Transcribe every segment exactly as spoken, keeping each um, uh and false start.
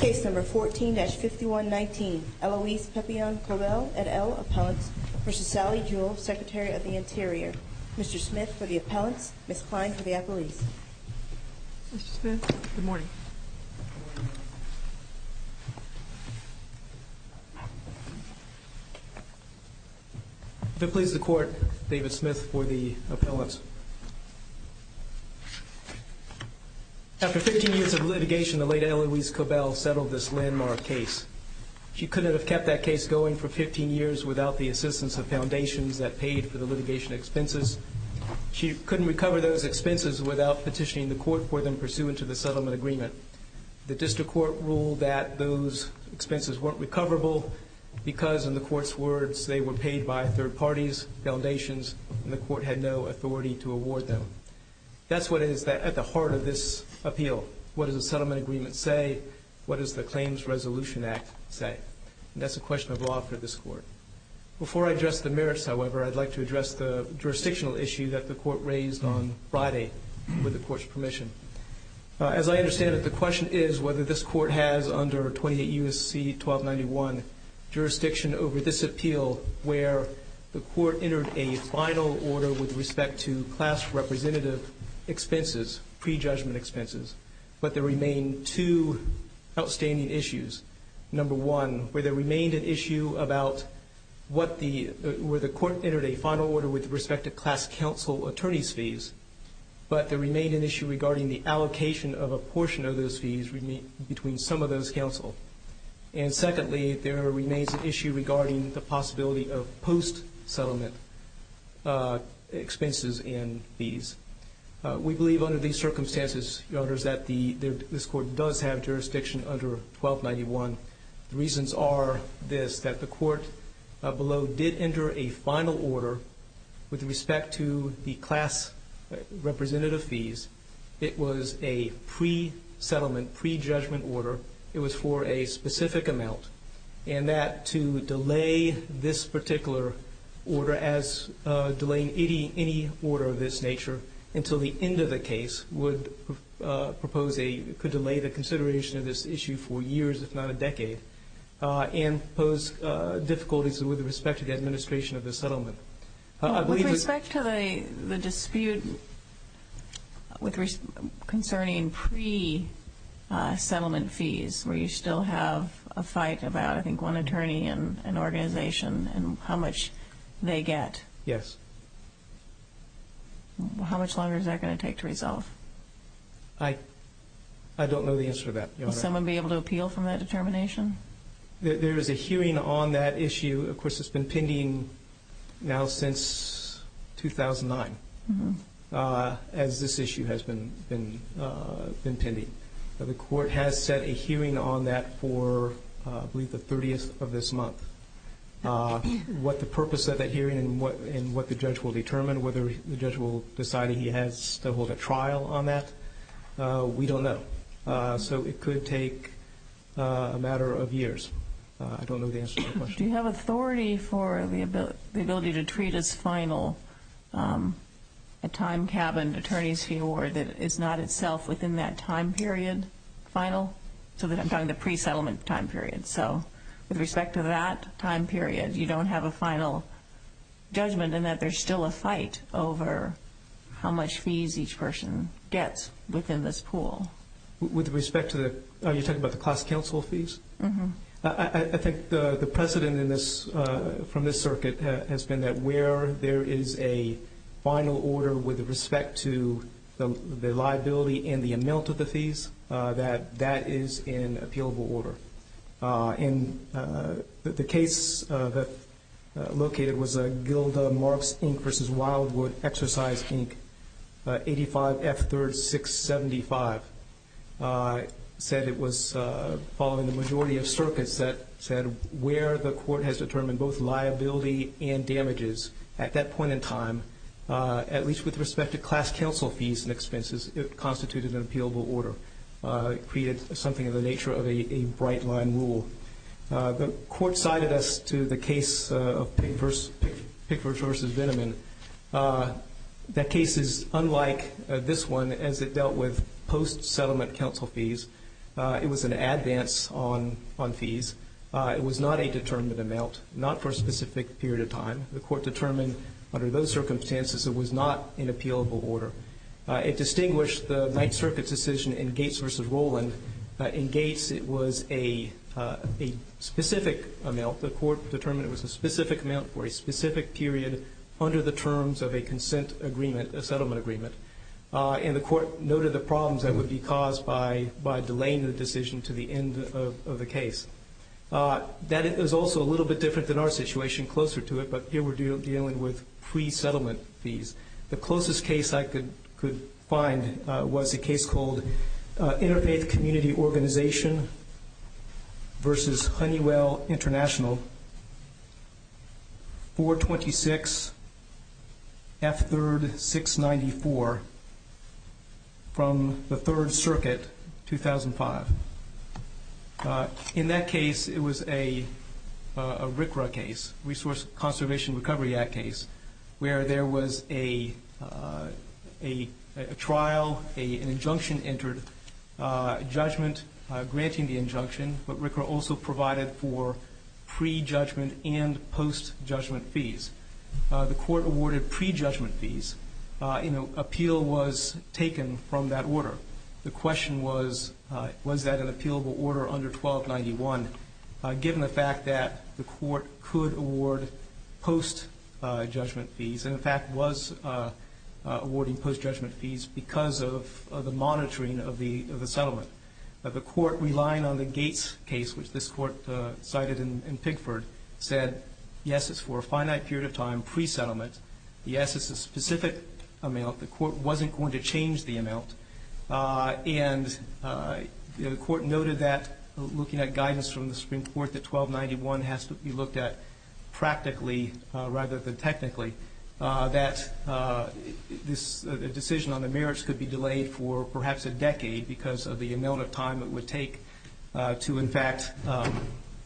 Case number fourteen dash fifty-one nineteen, Eloise Pepion-Cobell et al. Appellants versus Sally Jewell, Secretary of the Interior. Mister Smith for the appellants, Miz Klein for the appellees. Mister Smith, good morning. If it pleases the Court, David Smith for the appellants. After fifteen years of litigation, the late Eloise Cobell settled this landmark case. She couldn't have kept that case going for fifteen years without the assistance of foundations that paid for the litigation expenses. She couldn't recover those expenses without petitioning the court for them pursuant to the settlement agreement. The district court ruled that those expenses weren't recoverable because, in the court's words, they were paid by third parties, foundations, and the court had no authority to award them. That's what is at the heart of this appeal. What does the settlement agreement say? What does the Claims Resolution Act say? And that's a question of law for this court. Before I address the merits, however, I'd like to address the jurisdictional issue that the court raised on Friday with the court's permission. Uh, as I understand it, the question is whether this court has, under twenty-eight U S C twelve ninety-one, jurisdiction over this appeal where the court entered a final order with respect to class representative expenses, prejudgment expenses, but there remain two outstanding issues. Number one, where there remained an issue about what the, uh, where the court entered a final order with respect to class counsel attorney's fees, but there remained an issue regarding the allocation of a portion of those fees between some of those counsel. And secondly, there remains an issue regarding the possibility of post-settlement uh, expenses and fees. Uh, we believe under these circumstances, Your Honors, that the, the, this court does have jurisdiction under twelve ninety-one. The reasons are this, that the court uh, below did enter a final order with respect to the class representative fees. It was a pre-settlement, pre-judgment order. It was for a specific amount, and that to delay this particular order as uh, delaying any, any order of this nature until the end of the case would uh, propose a, could delay the consideration of this issue for years, if not a decade, uh, and pose uh, difficulties with respect to the administration of the settlement. Uh, well, I believe with respect to the, the dispute with res- concerning pre Uh, settlement fees, where you still have a fight about, I think, one attorney and an organization and how much they get. Yes. How much longer is that going to take to resolve? I I don't know the answer to that, Your Will Honor. someone be able to appeal from that determination? There, there is a hearing on that issue. Of course, it's been pending now since two thousand nine, mm-hmm. uh, as this issue has been been uh, been pending. The court has set a hearing on that for, uh, I believe, the thirtieth of this month. Uh, what the purpose of that hearing and what and what the judge will determine, whether the judge will decide he has to hold a trial on that, uh, we don't know. Uh, so it could take uh, a matter of years. Uh, I don't know the answer to the question. Do you have authority for the, abil- the ability to treat as final um, a time-cabined attorney's fee award that is not itself within that time period final? So that I'm talking the pre-settlement time period. So with respect to that time period, you don't have a final judgment, and that there's still a fight over how much fees each person gets within this pool. With respect to the, are you talking about the class counsel fees? Mm-hmm. I, I think the, the precedent in this, uh, from this circuit ha- has been that where there is a final order with respect to the, the liability and the amount of the fees, uh, that that is in appealable order. Uh, and uh, the, the case uh, that uh, located was uh, Gilda Marks, Incorporated versus Wildwood Exercise, Incorporated, uh, eighty-five F third six seventy-five. Uh, said it was uh, following the majority of circuits that said where the court has determined both liability and damages at that point in time, uh, at least with respect to class counsel fees and expenses, it constituted an appealable order. Uh, it created something of the nature of a, a bright line rule. Uh, the court cited us to the case uh, of Pickford versus Veneman. Uh, that case is unlike uh, this one, as it dealt with post-settlement counsel fees. Uh, it was an advance on, on fees. Uh, it was not a determined amount, not for a specific period of time. The court determined under those circumstances it was not an appealable order. Uh, it distinguished the Ninth Circuit's decision in Gates versus Rowland. Uh, in Gates, it was a, uh, a specific amount. The court determined it was a specific amount for a specific period under the terms of a consent agreement, a settlement agreement. Uh, and the court noted the problems that would be caused by, by delaying the decision to the end of, of the case. Uh, that is also a little bit different than our situation, closer to it, but here we're deal, dealing with pre-settlement fees. The closest case I could, could find uh, was a case called uh, Interfaith Community Organization versus Honeywell International, four twenty-six F third six ninety-four from the Third Circuit, two thousand five. Uh, in that case, it was a, uh, a R C R A case, Resource Conservation Recovery Act case, where there was a, uh, a, a trial, a, an injunction entered, uh, judgment uh, granting the injunction, but R C R A also provided for pre-judgment and post-judgment fees. Uh, the court awarded pre-judgment fees. Uh, you know, appeal was taken from that order. The question was, uh, was that an appealable order under twelve ninety-one, uh, given the fact that the court could award post-judgment uh, fees, and in fact was uh, uh, awarding post-judgment fees because of uh, the monitoring of the, of the settlement. Uh, the court, relying on the Gates case, which this court uh, cited in, in Pigford, said, yes, it's for a finite period of time, pre-settlement. Yes, it's a specific amount. The court wasn't going to change the amount. Uh, and uh, you know, the court noted that, uh, looking at guidance from the Supreme Court, that twelve ninety-one has to be looked at practically uh, rather than technically, uh, that uh, this uh, decision on the merits could be delayed for perhaps a decade because of the amount of time it would take uh, to, in fact, um,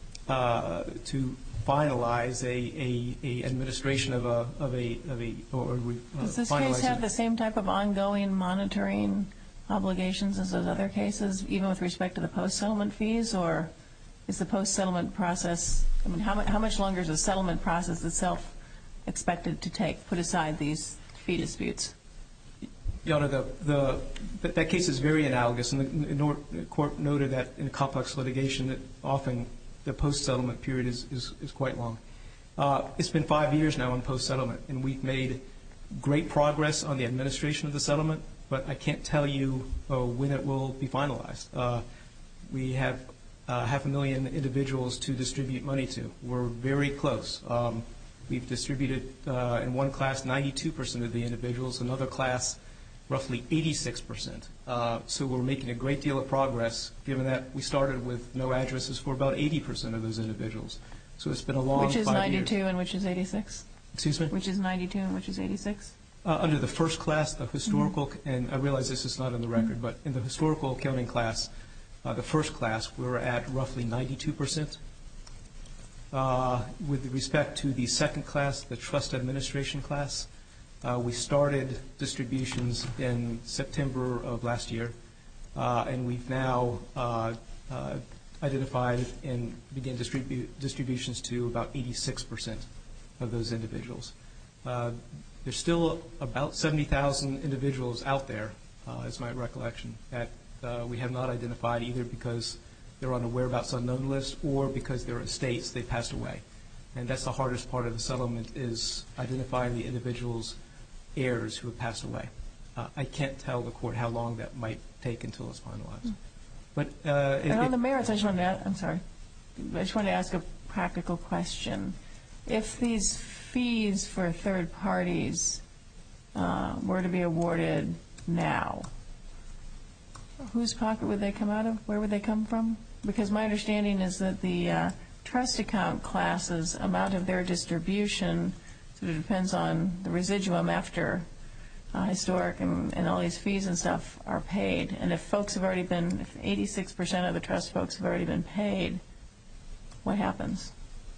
uh, to finalize a, a, a administration of a of a of a or uh, does this case have the same type of ongoing monitoring obligations as those other cases, even with respect to the post-settlement fees, or is the post-settlement process, I mean, how much, how much longer is the settlement process itself expected to take, put aside these fee disputes? Your Honor, the, the, that, that case is very analogous, and the, the court noted that in complex litigation that often the post-settlement period is, is, is quite long. Uh, it's been five years now on post-settlement, and we've made great progress on the administration of the settlement, but I can't tell you uh, when it will be finalized. Uh, we have uh, half a million individuals to distribute money to. We're very close. Um, we've distributed uh, in one class ninety-two percent of the individuals, another class roughly eighty-six percent. Uh, so we're making a great deal of progress, given that we started with no addresses for about eighty percent of those individuals. So it's been a long five years. Which is ninety-two and which is eighty-six? Excuse me? Which is ninety-two and which is eighty-six? Uh, under the first class, the historical, mm-hmm. and I realize this is not in the record, mm-hmm. but in the historical accounting class, uh, the first class, we were at roughly ninety-two percent. Uh, with respect to the second class, the trust administration class, uh, we started distributions in September of last year, uh, and we've now uh, uh, identified and began distribu- distributions to about eighty-six percent of those individuals. Uh, There's still about seventy thousand individuals out there, uh, is my recollection, that uh, we have not identified either because they're on a whereabouts unknown list or because their estates, they passed away. And that's the hardest part of the settlement, is identifying the individuals' heirs who have passed away. Uh, I can't tell the court how long that might take until it's finalized. But uh, and it, on the merits, I just wanted to ask, I'm sorry, I just wanted to ask a practical question. If these fees for third parties uh, were to be awarded now, whose pocket would they come out of? Where would they come from? Because my understanding is that the uh, trust account classes, amount of their distribution sort of depends on the residuum after uh, historic and, and all these fees and stuff are paid. And if folks have already been, if eighty-six percent of the trust folks have already been paid, what happens?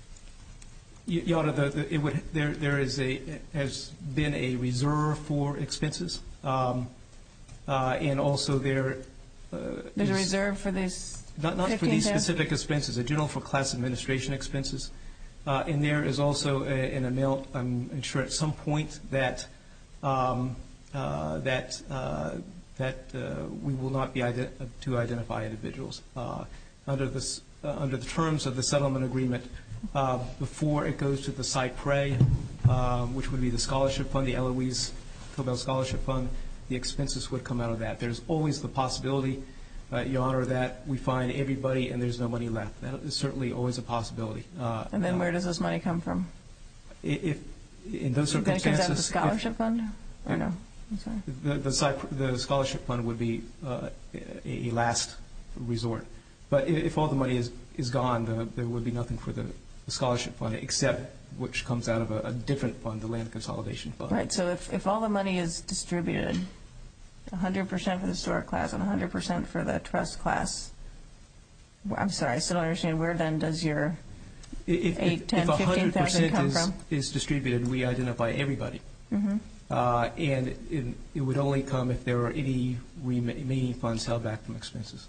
Your Honor, the, the, it would, there, there is a, has been a reserve for expenses, um, uh, and also there There's a is- reserve for these Not, not for fifteen these thousand? specific expenses, a general for class administration expenses. Uh, and there is also a, an amount, I'm sure at some point, that um, uh, that uh, that uh, we will not be ident- to identify individuals. Uh, under this, uh, under the terms of the settlement agreement, uh, before it goes to the Cypre, um, which would be the scholarship fund, the Eloise Cobell Scholarship Fund, the expenses would come out of that. There's always the possibility, uh, Your Honor, that we find everybody and there's no money left. That is certainly always a possibility. Uh, And then uh, where does this money come from? If in those Then it circumstances, comes out of the if- scholarship fund? Or no? I'm sorry. The the, Cypr- the scholarship fund would be uh, a, a last resort. But if, if all the money is is gone, the, there would be nothing for the, the scholarship fund except which comes out of a, a different fund, the land consolidation fund. Right, so if, if all the money is distributed, one hundred percent for the historic class and one hundred percent for the trust class, wh- I'm sorry, I still don't understand, where then does your If, eight, if, ten, if fifteen thousand one hundred percent come is, from? is distributed, we identify everybody. Mm-hmm. Uh, and it, it would only come if there are any remaining funds held back from expenses.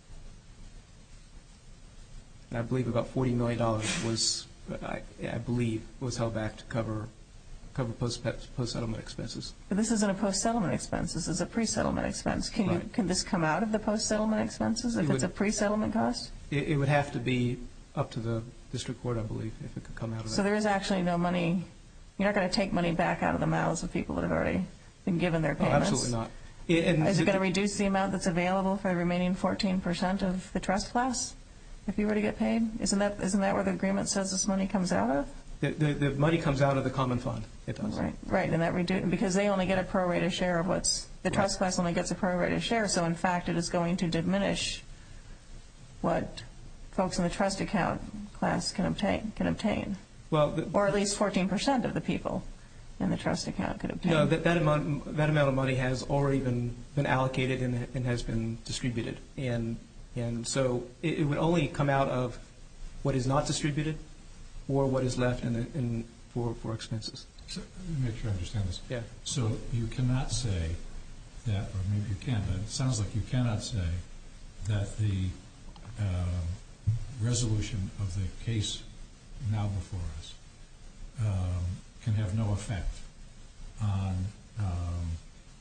And I believe about forty million dollars was, I, I believe, was held back to cover cover post post settlement expenses. But this isn't a post-settlement expense, this is a pre-settlement expense. Can you, Right. can this come out of the post-settlement expenses if It it's a would- pre-settlement cost? It, it would have to be up to the district court, I believe, if it could come out of So that. there is actually no money, you're not going to take money back out of the mouths of people that have already been given their Oh, payments? absolutely not. It- and Is it the- going to reduce the amount that's available for the remaining fourteen percent of the trust class if you were to get paid? Isn't that isn't that where the agreement says this money comes out of? The, the, the money comes out of the common fund. It does. Right, right, and that redu- because they only get a prorated share of what's, the trust Right. class only gets a prorated share, so in fact it is going to diminish what folks in the trust account class can obtain, can obtain. Well, the, Or at least fourteen percent of the people in the trust account could obtain. no, that, that amount that amount of money has already been, been allocated and, and has been distributed, and and so it, it would only come out of what is not distributed, or what is left in, the, in for for expenses. So, let me make sure I understand this. Yeah. So you cannot say that, or maybe you can, but it sounds like you cannot say that the uh, resolution of the case now before us um, can have no effect on um,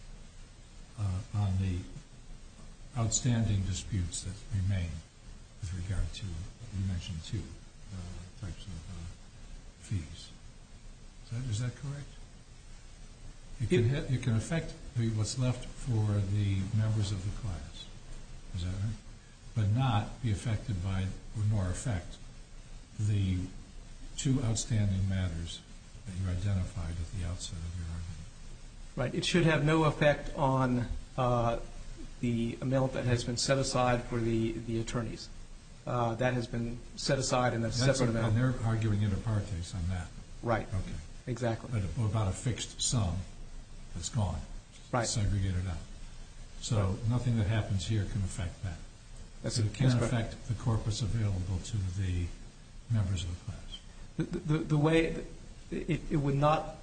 uh, on the outstanding disputes that remain with regard to, you mentioned two uh, types of uh, fees. Is that, is that correct? It can, ha- it can affect the, what's left for the members of the class, is that right? But not be affected by, or nor affect, the two outstanding matters that you identified at the outset of your argument. Right. It should have no effect on uh, the amount that has been set aside for the the attorneys. Uh, that has been set aside in a That's separate a- amount. And they're arguing inter partes on that. Right. Okay. Exactly. But about a fixed sum that's gone. Right. Segregated out. So nothing that happens here can affect that. That's So it. it can That's correct. affect the corpus available to the members of the class. The, the, the way it, it would not,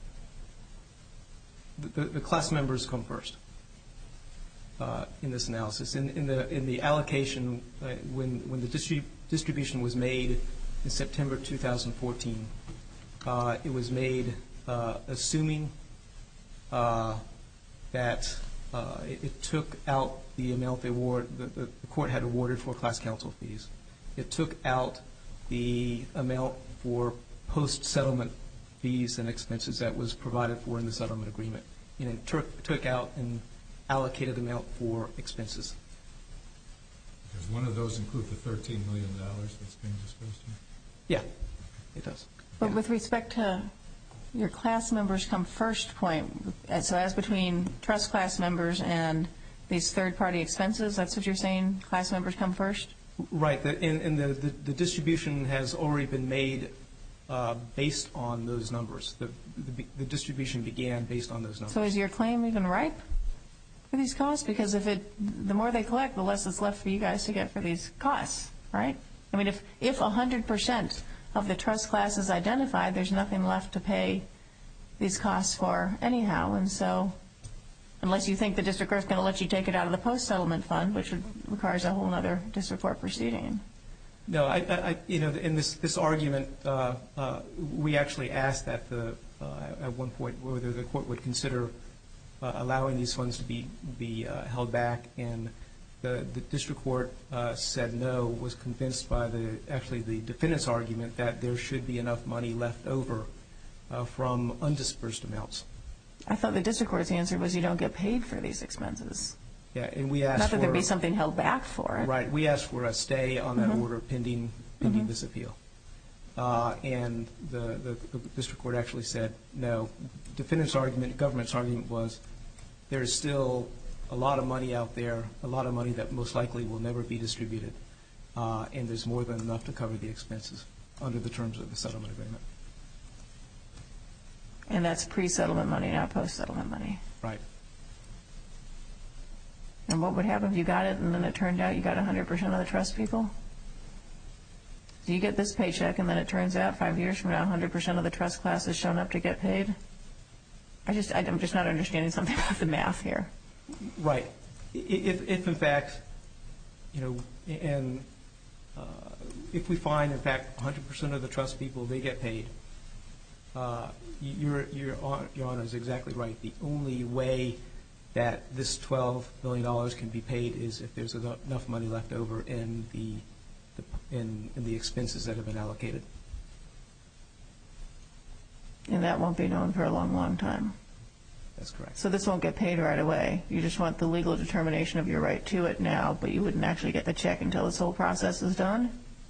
the, the class members come first uh, in this analysis. In, in the in the allocation, uh, when when the distrib- distribution was made in September two thousand fourteen, uh, it was made uh, assuming uh, that uh, it, it took out the amount the award the, the, the court had awarded for class counsel fees. It took out the amount for post-settlement fees and expenses that was provided for in the settlement agreement. And it took, took out an allocated amount for expenses. Does one of those include the thirteen million dollars that's being discussed here? Yeah, it does. But Yeah. with respect to your class members come first point, uh, so as between trust class members and these third-party expenses, that's what you're saying, class members come first? Right, the, and, and the, the, the distribution has already been made uh, based on those numbers. The, the, the distribution began based on those numbers. So is your claim even ripe for these costs? Because if it, the more they collect, the less is left for you guys to get for these costs, right? I mean, if if one hundred percent of the trust class is identified, there's nothing left to pay these costs for anyhow. And so unless you think the district court's going to let you take it out of the post-settlement fund, which would, requires a whole other district court proceeding. No, I, I, you know, in this this argument, uh, uh, we actually asked that the uh, at one point whether the court would consider uh, allowing these funds to be be uh, held back, and the the district court uh, said no. Was convinced by the actually the defendant's argument that there should be enough money left over uh, from undispersed amounts. I thought the district court's answer was you don't get paid for these expenses. Yeah, and we asked Not that for, there'd be something held back for it. Right. We asked for a stay on that Mm-hmm. order pending pending Mm-hmm. this appeal. Uh, and the, the, the district court actually said no. Defendant's argument, government's argument was there is still a lot of money out there, a lot of money that most likely will never be distributed, uh, and there's more than enough to cover the expenses under the terms of the settlement agreement. And that's pre-settlement money, not post-settlement money. Right. And what would happen if you got it and then it turned out you got one hundred percent of the trust people? Do you get this paycheck and then it turns out five years from now one hundred percent of the trust class has shown up to get paid? I just, I'm just not understanding something about the math here. Right. If, if in fact, you know, and uh, if we find, in fact, one hundred percent of the trust people, they get paid, uh, your, your, your Honor is exactly right. The only way that this twelve million dollars can be paid is if there's enough money left over in the, the in, in the expenses that have been allocated. And that won't be known for a long, long time. That's correct. So this won't get paid right away. You just want the legal determination of your right to it now, but you wouldn't actually get the check until this whole process is done?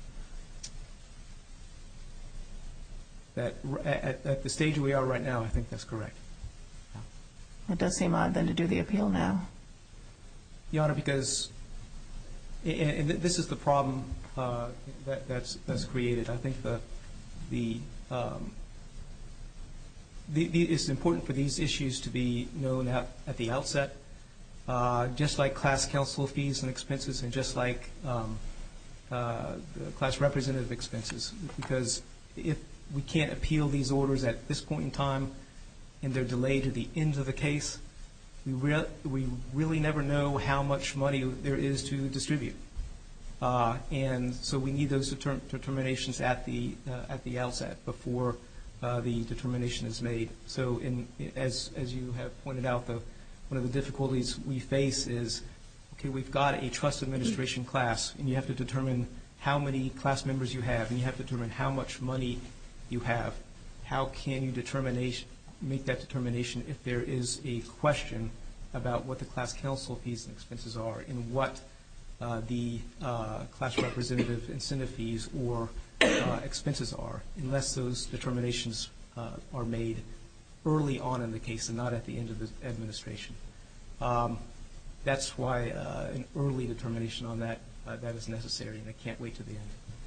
That at, at the stage we are right now, I think that's correct. It does seem odd then to do the appeal now. Your Honor, because, and, and this is the problem uh, that, that's that's created. I think the the, um, the, the it's important for these issues to be known at, at the outset, uh, just like class counsel fees and expenses, and just like um, uh, the class representative expenses. Because if we can't appeal these orders at this point in time, and they're delayed to the end of the case, we, re we really never know how much money there is to distribute. Uh, and so we need those deter determinations at the, uh, at the outset before uh, the determination is made. So in, as, as you have pointed out, the, one of the difficulties we face is, okay, we've got a trust administration class, and you have to determine how many class members you have, and you have to determine how much money you have. How can you determination make that determination if there is a question about what the class counsel fees and expenses are and what uh, the uh, class representative incentive fees or uh, expenses are, unless those determinations uh, are made early on in the case and not at the end of the administration. Um, that's why uh, an early determination on that uh, that is necessary, and I can't wait to the end.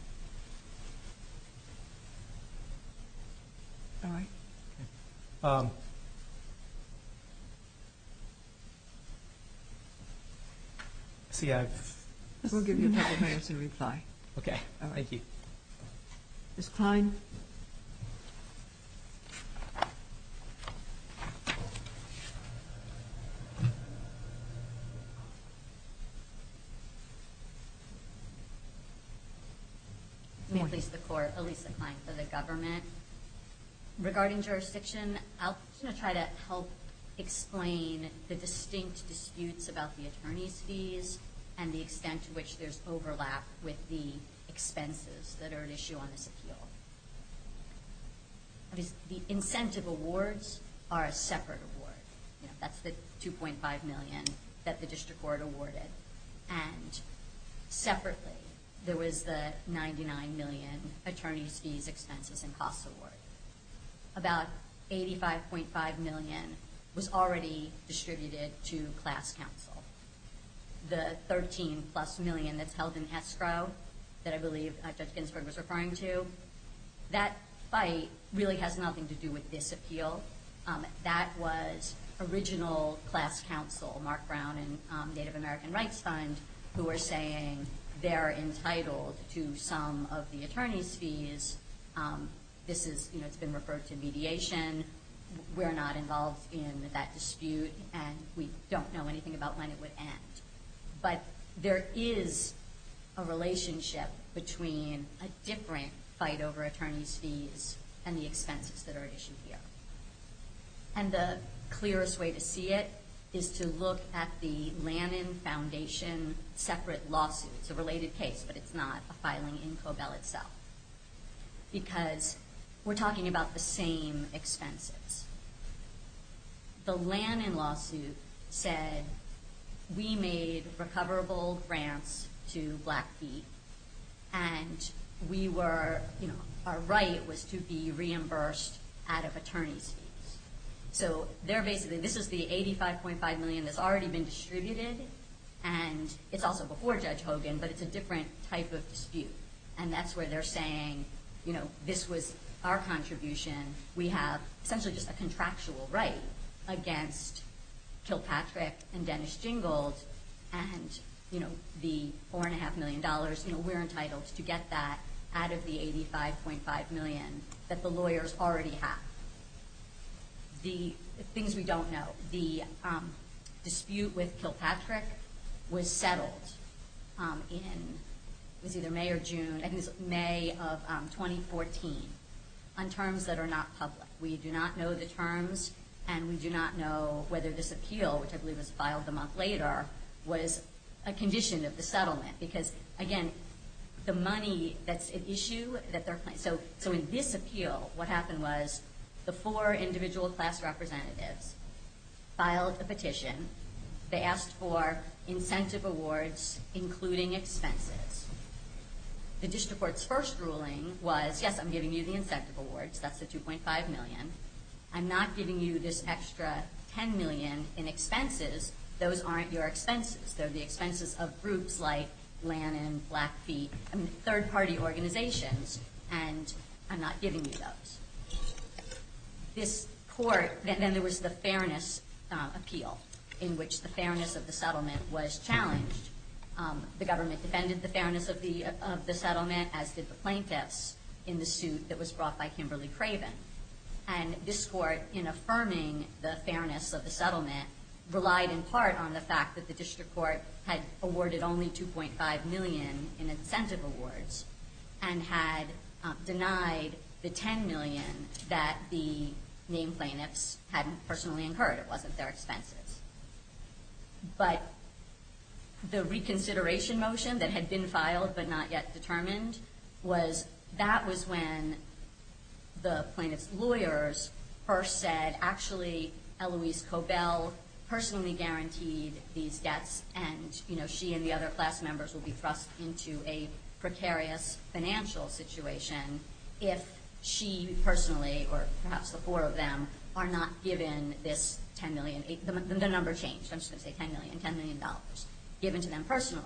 All right. Um, see, I've... We'll give you a couple of minutes to reply. Okay, All right. thank you. Miz Klein? May it please the court, Elisa Klein for the government. Regarding jurisdiction, I'll just gonna try to help explain the distinct disputes about the attorney's fees and the extent to which there's overlap with the expenses that are at issue on this appeal. The incentive awards are a separate award. You know, that's the two point five million dollars that the district court awarded. And separately, there was the ninety-nine million dollars attorney's fees, expenses, and costs award. About eighty-five point five million dollars was already distributed to class counsel. The thirteen plus million that's held in escrow that I believe uh, Judge Ginsburg was referring to, that fight really has nothing to do with this appeal. Um, that was original class counsel, Mark Brown and um, Native American Rights Fund, who were saying they're entitled to some of the attorney's fees. Um, this is, you know, it's been referred to mediation. we're not involved in that dispute, and we don't know anything about when it would end. But there is a relationship between a different fight over attorney's fees and the expenses that are at issue here. And the clearest way to see it is to look at the Lannan Foundation separate lawsuit. It's a related case, but it's not a filing in Cobell itself, because we're talking about the same expenses. The Lannan lawsuit said we made recoverable grants to Blackfeet, and we were, you know, our right was to be reimbursed out of attorney's fees. So they're basically, this is the eighty-five point five million dollars that's already been distributed, and it's also before Judge Hogan, but it's a different type of dispute. And that's where they're saying, you know, this was our contribution. We have essentially just a contractual right against Kilpatrick and Dennis Jingold, and, you know, the four and a half million dollars, you know, we're entitled to get that out of the eighty-five point five million dollars that the lawyers already have. The things we don't know, the um, dispute with Kilpatrick was settled um, in, it was either May or June, I think it was May of um, twenty fourteen, on terms that are not public. We do not know the terms, and we do not know whether this appeal, which I believe was filed a month later, was a condition of the settlement. Because, again, the money that's at issue that they're playing. So, so in this appeal, what happened was the four individual class representatives filed a petition. They asked for incentive awards, including expenses. The district court's first ruling was, yes, I'm giving you the incentive awards. That's the two point five million dollars. I'm not giving you this extra ten million dollars in expenses. Those aren't your expenses. They're the expenses of groups like Lannan, Blackfeet, I mean, third-party organizations, and I'm not giving you those. This court, then, then there was the fairness uh, appeal, in which the fairness of the settlement was challenged. Um, the government defended the fairness of the of the settlement, as did the plaintiffs in the suit that was brought by Kimberly Craven. And this court, in affirming the fairness of the settlement, relied in part on the fact that the district court had awarded only two point five million dollars in incentive awards and had uh, denied the ten million dollars that the named plaintiffs hadn't personally incurred. It wasn't their expenses. But the reconsideration motion that had been filed but not yet determined, was that was when the plaintiff's lawyers first said, actually, Eloise Cobell personally guaranteed these debts, and, you know, she and the other class members will be thrust into a precarious financial situation if she personally, or perhaps the four of them, are not given this ten million dollars, the, the number changed, I'm just going to say ten million dollars, ten million dollars, given to them personally.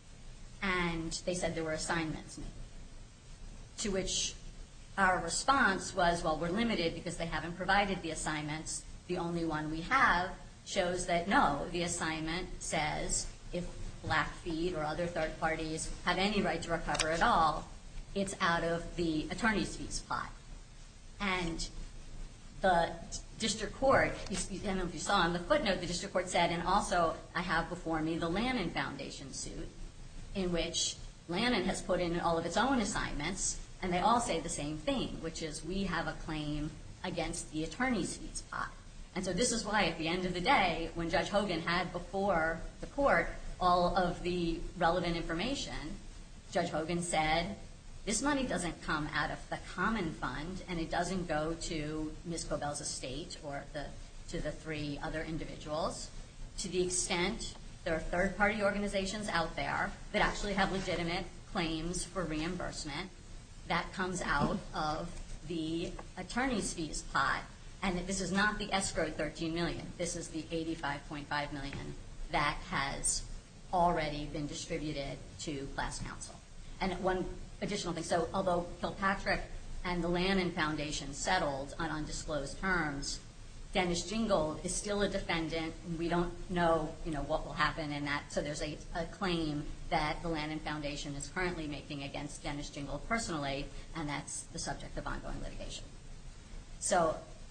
And they said there were assignments made. To which our response was, well, we're limited because they haven't provided the assignments. The only one we have shows that, no, the assignment says if Blackfeet or other third parties have any right to recover at all, it's out of the attorney's fees pot. And the district court, I don't know if you saw in the footnote, the district court said, and also I have before me the Lannan Foundation suit, in which Lannan has put in all of its own assignments, and they all say the same thing, which is we have a claim against the attorney's fees pot. And so this is why, at the end of the day, when Judge Hogan had before the court all of the relevant information, Judge Hogan said, this money doesn't come out of the common fund, and it doesn't go to Miz Cobell's estate or the, to the three other individuals. To the extent there are third-party organizations out there that actually have legitimate claims for reimbursement, that comes out of the attorney's fees pot. And this is not the escrowed thirteen million dollars. This is the eighty-five point five million dollars that has already been distributed to class counsel. And one additional thing, so although Kilpatrick and the Lannan Foundation settled on undisclosed terms, Dennis Jingold is still a defendant, and we don't know, you know, what will happen in that. So there's a, a claim that the Lannan Foundation is currently making against Dennis Jingold personally, and that's the subject of ongoing litigation. So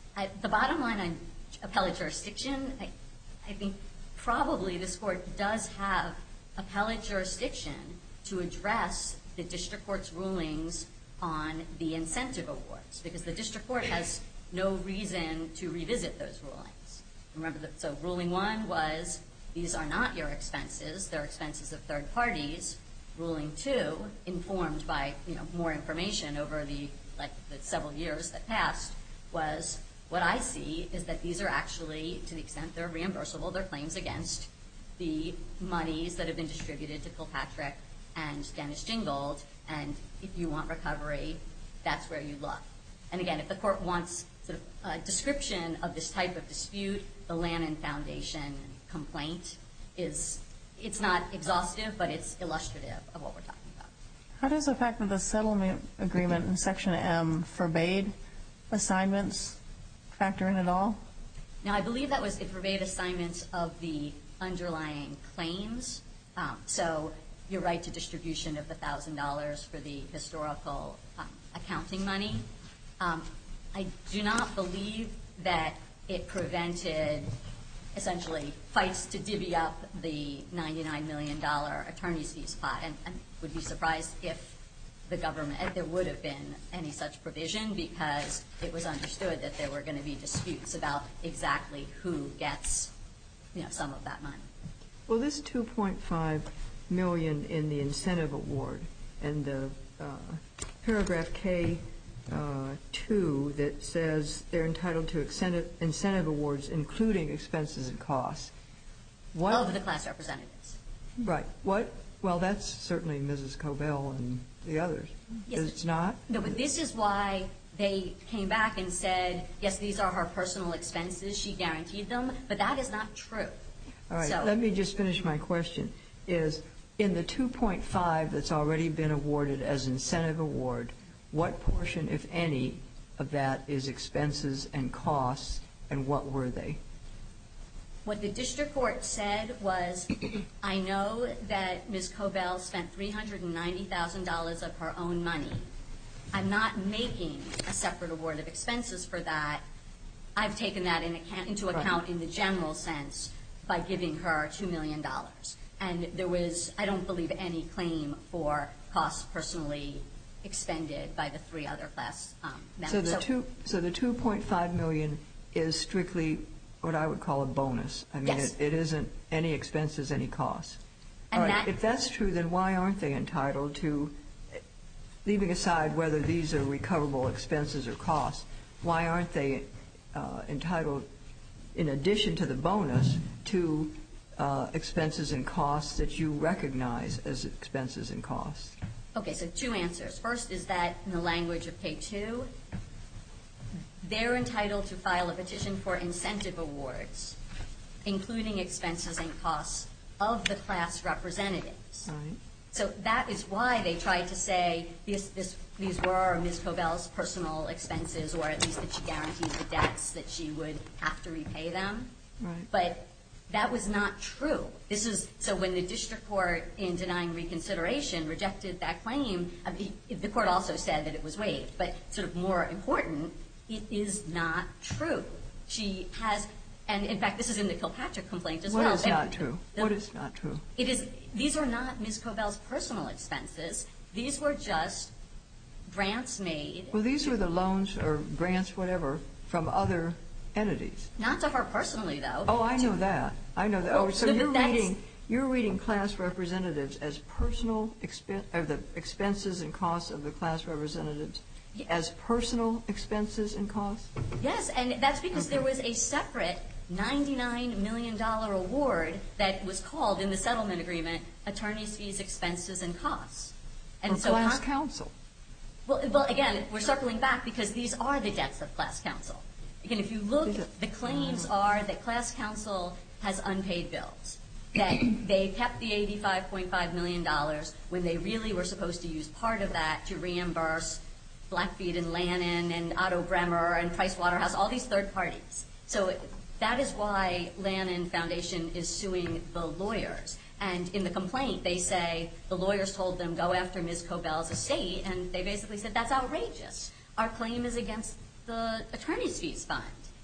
I, the bottom line on appellate jurisdiction, I, I think probably this court does have appellate jurisdiction to address the district court's rulings on the incentive awards, because the district court has no reason to revisit those rulings. Remember that, so ruling one was these are not your expenses, they're expenses of third parties. Ruling two, informed by, you know, more information over the like the several years that passed, was what I see is that these are actually, to the extent they're reimbursable, they're claims against the monies that have been distributed to Kilpatrick and Dennis Gingold, and if you want recovery, that's where you look. And again, if the court wants sort of a description of this type of dispute, the Lannan Foundation complaint is, it's not exhaustive, but it's illustrative of what we're talking about. How does the fact that the settlement agreement in Section M forbade assignments factor in at all? Now, I believe that was, it forbade assignments of the underlying claims. Um, so your right to distribution of the one thousand dollars for the historical um, accounting money. Um, I do not believe that it prevented essentially fights to divvy up the ninety-nine million dollars attorney's fees pot, and, and would be surprised if the government, if there would have been any such provision, because it was understood that there were going to be disputes about exactly who gets, you know, some of that money. Well, this two point five million dollars in the incentive award and the uh, paragraph K uh, two that says they're entitled to incentive, incentive awards including expenses and costs. What, of the class representatives. Right. What? Well, that's certainly Missus Cobell and the others. Yes. It's not? No, but this is why they came back and said, yes, these are her personal expenses. She guaranteed them, but that is not true. All right. So, let me just finish my question. Is in the two point five that's already been awarded as incentive award, what portion, if any, of that is expenses and costs, and what were they? what the district court said was, I know that Miz Cobell spent three hundred ninety thousand dollars of her own money. I'm not making a separate award of expenses for that. I've taken that in account, into account in the general sense by giving her two million dollars. And there was, I don't believe, any claim for costs personally expended by the three other class um, members. So the so, two, so the two point five million is strictly what I would call a bonus. I mean, yes. it, it isn't any expenses, any costs. And All right. that, if that's true, then why aren't they entitled to, leaving aside whether these are recoverable expenses or costs, why aren't they uh, entitled, in addition to the bonus, to uh, expenses and costs that you recognize as expenses and costs? Okay, so two answers. First is that in the language of K two, they're entitled to file a petition for incentive awards, including expenses and costs of the class representatives. Right. So that is why they tried to say this, this, these were Miz Cobell's personal expenses, or at least that she guaranteed the debts that she would have to repay them. Right. But that was not true. This is, so when the district court, in denying reconsideration, rejected that claim, I mean, the court also said that it was waived. But sort of more important, it is not true. She has, and in fact, this is in the Kilpatrick complaint as what well. What is not true? The, what is not true? It is, these are not Miz Cobell's personal expenses. These were just grants made. Well, these were the loans or grants, whatever, from other entities. Not to her personally, though. Oh, I know that. I know that. Oh, so no, you're reading you're reading class representatives as personal expense, or the expenses and costs of the class representatives yeah. as personal expenses and costs? Yes, and that's because okay. there was a separate ninety-nine million dollars award that was called in the settlement agreement attorney's fees, expenses, and costs. And or so class con- counsel. Well, well, again, we're circling back because these are the debts of class counsel. Again, if you look, the claims are that class counsel has unpaid bills, that they kept the eighty-five point five million dollars when they really were supposed to use part of that to reimburse Blackfeet and Lannan and Otto Bremer and Price Waterhouse, all these third parties. So that is why Lannan Foundation is suing the lawyers. And in the complaint, they say the lawyers told them, go after Miz Cobell's estate, and they basically said, that's outrageous. Our claim is against the attorney's fees fund.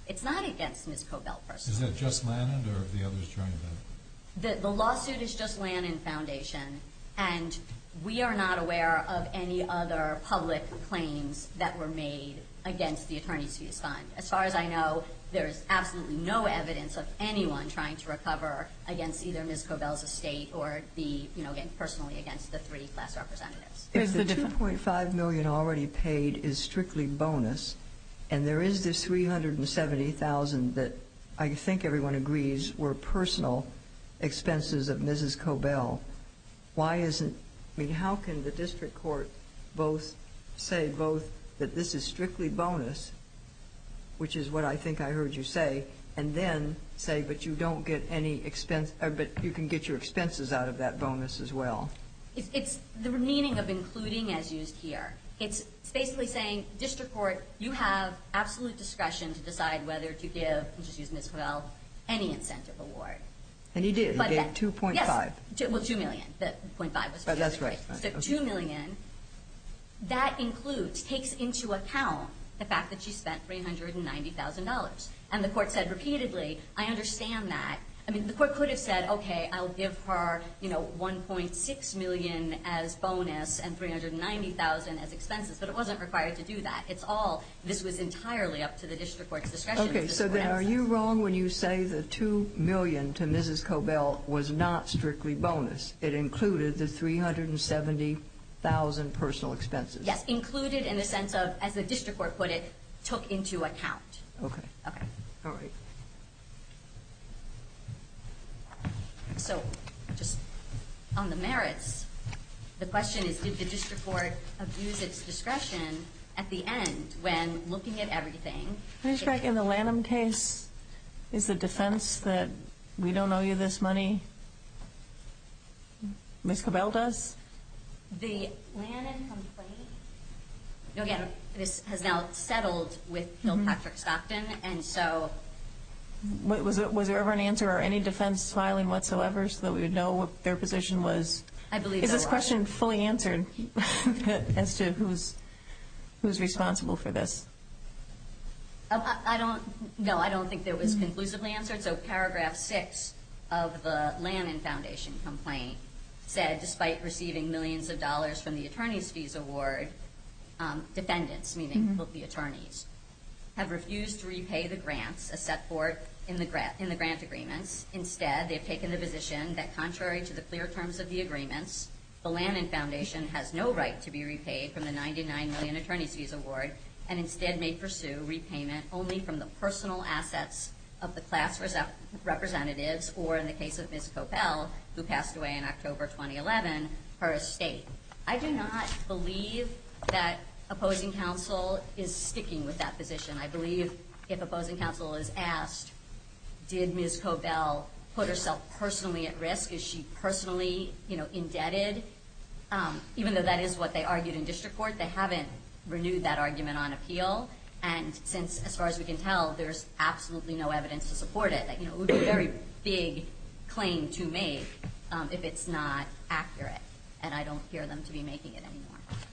It's not against Miz Cobell personally. Is that just Lannon or have the others joined that? The, the lawsuit is just Lannon Foundation, and we are not aware of any other public claims that were made against the Attorney's Fees Fund. As far as I know, there's absolutely no evidence of anyone trying to recover against either Miz Cobell's estate or the, you know, again, personally against the three class representatives. If the two point five million dollars already paid is strictly bonus, and there is this three hundred seventy thousand dollars that I think everyone agrees were personal expenses of Missus Cobell, why isn't, I mean, how can the district court both say both that this is strictly bonus, which is what I think I heard you say, and then say, but you don't get any expense, or, but you can get your expenses out of that bonus as well? It's, it's the meaning of including as used here. It's, it's basically saying, district court, you have absolute discretion to decide whether to give, I'll just use Miz Cobell, any incentive award. And he did. But he gave that, two point five. Yes, two, well, two million. The point five was. But that's right. right. So okay. two million. That includes, takes into account the fact that she spent three hundred and ninety thousand dollars. And the court said repeatedly, I understand that. I mean, the court could have said, okay, I'll give her, you know, one point six million as bonus and three hundred and ninety thousand as expenses, but it wasn't required to do that. It's all, this was entirely up to the district court's discretion. Okay, so then are you wrong when you say the two million to Missus Cobell was not strictly bonus? It included the three hundred and seventy thousand personal expenses. Yes, included in the sense of, as the district court put it, took into account. Okay. Okay. All right. So, just on the merits, the question is, did the district court abuse its discretion at the end when looking at everything? Back in the Lanham case, is the defense that we don't owe you this money? Miz Cobell does? The Lanham complaint, you know, again, this has now settled with Kilpatrick mm-hmm. Stockton, and so Was, it, was there ever an answer or any defense filing whatsoever so that we would know what their position was? I believe Is this was. question fully answered as to who's who's responsible for this? Um, I, I don't, no, I don't think that was mm-hmm. conclusively answered. So paragraph six of the Lannan Foundation complaint said, despite receiving millions of dollars from the attorney's fees award, um, defendants, meaning mm-hmm. the attorneys, have refused to repay the grants as set forth in the, gra- in the grant agreements. Instead, they've taken the position that, contrary to the clear terms of the agreements, the Lannan Foundation has no right to be repaid from the ninety-nine million dollars attorney's fees award, and instead may pursue repayment only from the personal assets of the class res- representatives, or in the case of Miz Cobell, who passed away in October twenty eleven, her estate. I do not believe that opposing counsel is sticking with that position. I believe if opposing counsel is asked, did Miz Cobell put herself personally at risk? Is she personally, you know, indebted? Um, even though that is what they argued in district court, they haven't renewed that argument on appeal. And since, as far as we can tell, there's absolutely no evidence to support it, that, you know, it would be a very big claim to make um, if it's not accurate. And I don't hear them to be making it anymore.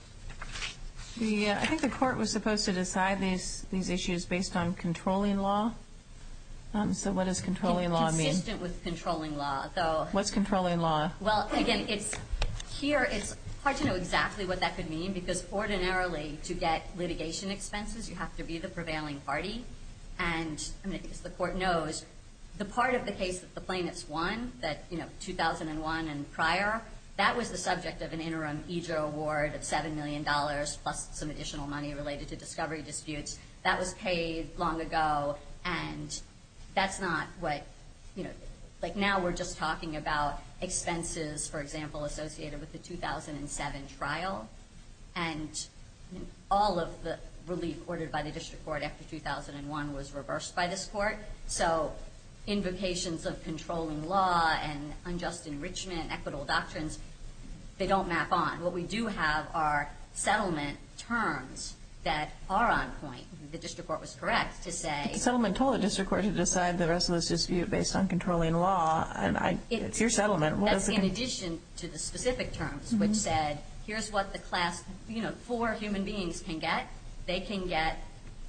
The, uh, I think the court was supposed to decide these these issues based on controlling law. Um, so what does controlling law mean? Consistent with controlling law, though. What's controlling law? Well, again, it's here it's hard to know exactly what that could mean, because ordinarily to get litigation expenses, you have to be the prevailing party. And I mean, as the court knows, the part of the case that the plaintiffs won, that, you know, two thousand one and prior, that was the subject of an interim E J A award of seven million dollars plus some additional money related to discovery disputes. That was paid long ago, and that's not what, you know, like now we're just talking about expenses, for example, associated with the two thousand seven trial. And I mean, all of the relief ordered by the district court after two thousand one was reversed by this court. So invocations of controlling law and unjust enrichment, equitable doctrines, they don't map on. What we do have are settlement terms that are on point. The district court was correct to say... The settlement told the district court to decide the rest of this dispute based on controlling law, and I, it, it's your settlement. What that's is in addition to the specific terms, mm-hmm. which said, here's what the class, you know, four human beings can get. They can get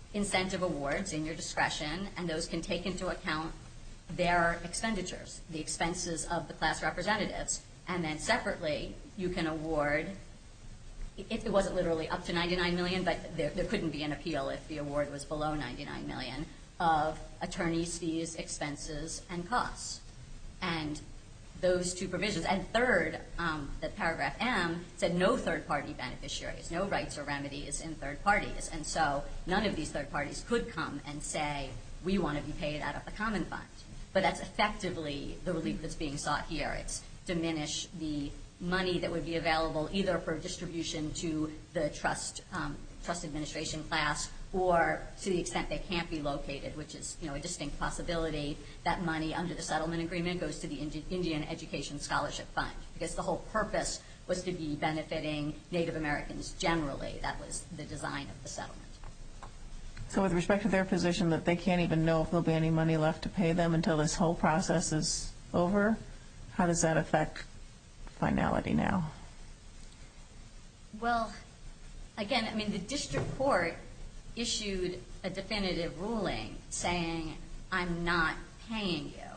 incentive awards in your discretion, and those can take into account their expenditures, the expenses of the class representatives. And then separately, you can award, if it wasn't literally up to ninety-nine million dollars, but there, there couldn't be an appeal if the award was below ninety-nine million dollars, of attorney's fees, expenses, and costs. And those two provisions. And third, um, that paragraph M said no third-party beneficiaries, no rights or remedies in third parties. And so none of these third parties could come and say, we want to be paid out of the common fund. But that's effectively the relief that's being sought here. It's diminish the money that would be available either for distribution to the trust um, trust administration class, or to the extent they can't be located, which is, you know, a distinct possibility, that money under the settlement agreement goes to the Indi- Indian Education Scholarship Fund, because the whole purpose was to be benefiting Native Americans generally. That was the design of the settlement. So with respect to their position that they can't even know if there'll be any money left to pay them until this whole process is over, how does that affect finality now? Well, again, I mean, the district court issued a definitive ruling saying, I'm not paying you.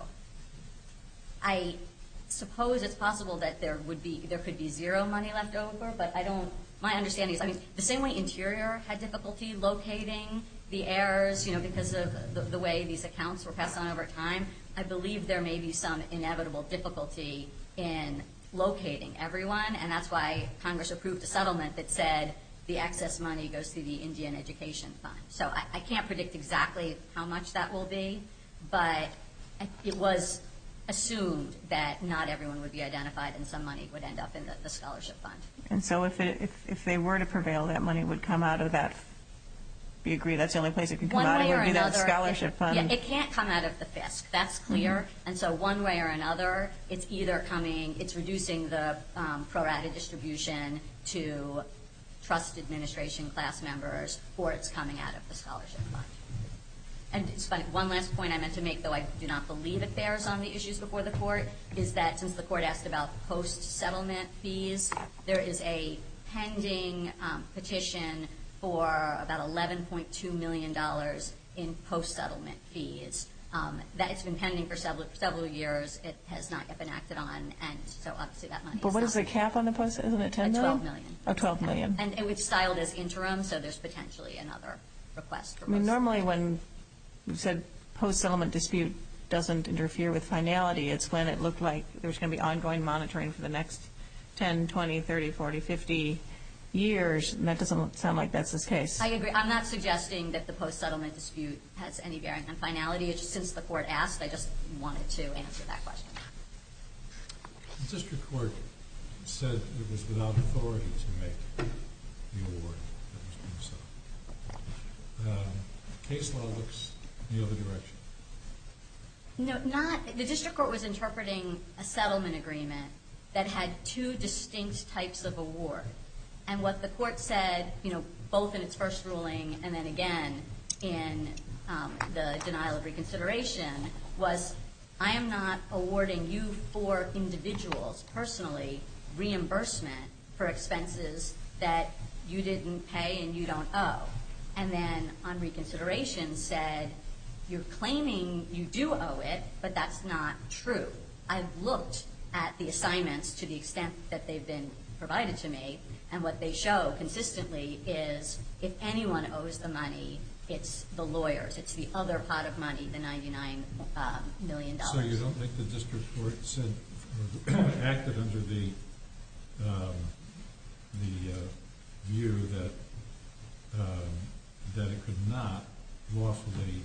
I suppose it's possible that there would be, there could be zero money left over, but I don't, my understanding is, I mean, the same way Interior had difficulty locating the heirs, you know, because of the, the way these accounts were passed on over time, I believe there may be some inevitable difficulty in locating everyone, and that's why Congress approved a settlement that said the excess money goes to the Indian Education Fund. So I, I can't predict exactly how much that will be, but it was assumed that not everyone would be identified and some money would end up in the, the scholarship fund. And so if, it, if if they were to prevail, that money would come out of that. We agree that's the only place it can come One out of way would or be another, that scholarship it, fund. Yeah, it can't come out of the F I S C. That's clear. Mm-hmm. And so one way or another, it's either coming, it's reducing the um, pro rata distribution to trust administration class members, or it's coming out of the scholarship fund. And it's funny, one last point I meant to make, though I do not believe it bears on the issues before the court, is that since the court asked about post-settlement fees, there is a pending um, petition for about eleven point two million dollars in post-settlement fees. Um, that it's been pending for several, several years. It has not yet been acted on, and so obviously that money But is what not is the cap on the post? Isn't it ten Uh, million? twelve million. Oh, twelve million. And it was styled as interim, so there's potentially another request for I mean, post- normally when you said post-settlement dispute doesn't interfere with finality, it's when it looked like there's going to be ongoing monitoring for the next ten, twenty, thirty, forty, fifty years, and that doesn't sound like that's the case. I agree. I'm not suggesting that the post-settlement dispute has any bearing on finality. It's just since the court asked, I just wanted to answer that question. The district court said it was without authority to make the award that was being sought. Um, case law looks the other direction. No, not the district court was interpreting a settlement agreement that had two distinct types of award. And what the court said, you know, both in its first ruling and then again in um, the denial of reconsideration, was I am not awarding you for individuals personally reimbursement for expenses that you didn't pay and you don't owe. And then on reconsideration said, you're claiming you do owe it, but that's not true. I've looked at the assignments to the extent that they've been provided to me, and what they show consistently is if anyone owes the money, it's the lawyers. It's the other pot of money, the ninety-nine um, million dollars. So you don't think the district court said or acted under the um, the uh, view that um, that it could not lawfully